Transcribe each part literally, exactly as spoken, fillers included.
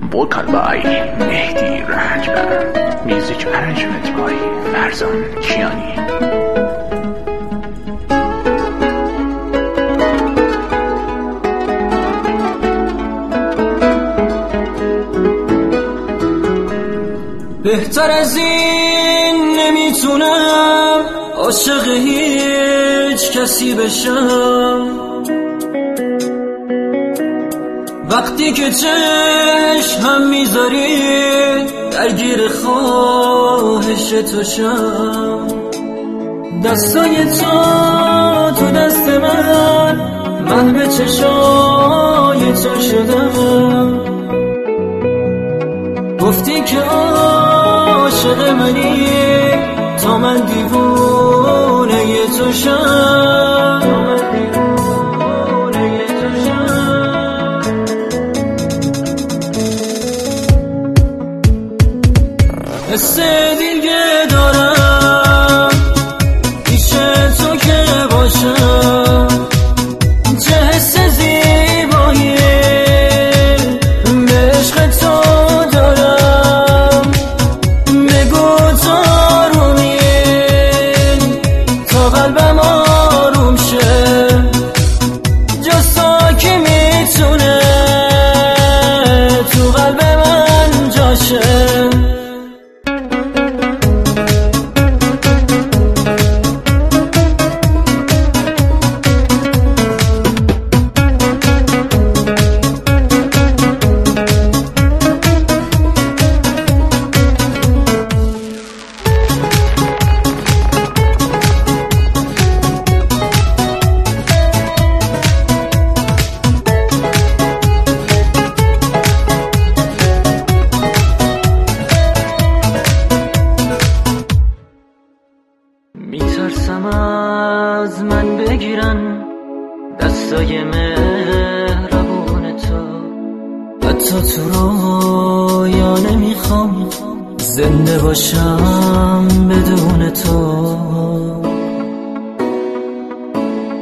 vocal by مهدی رنجبر، music arrangement by فرزان کیانی. بهتر از این نمیتونم عاشق هیچ کسی بشم، وقتی که چشم میذاری درگیر خواهش تو شم. دستای تو تو دست من، من به چشای تو شدم. گفتی که عاشق منی تا من دیوونه تو شم، تا من دیوونه تو شم. حس دیگه دارم پیش تو که باشم، چه حس زیبایی به عشق تو دارم. بگو تو آرومی تا قلبم آروم شه، جز تو کی میتونه تو قلب من جاشه. میترسم از من بگیرن دستای مهربون تو، حتی تو رویا نمیخوام زنده باشم بدون تو.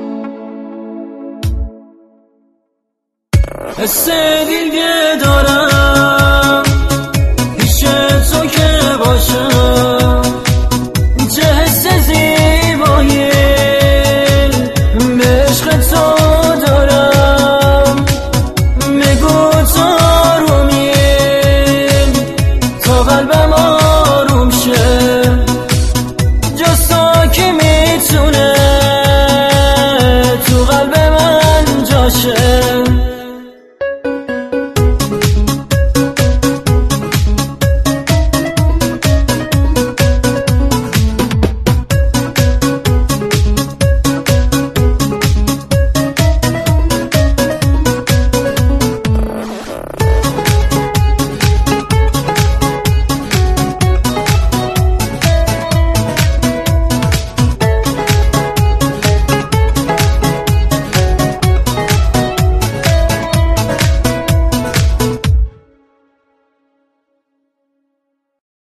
حس دیگه دارم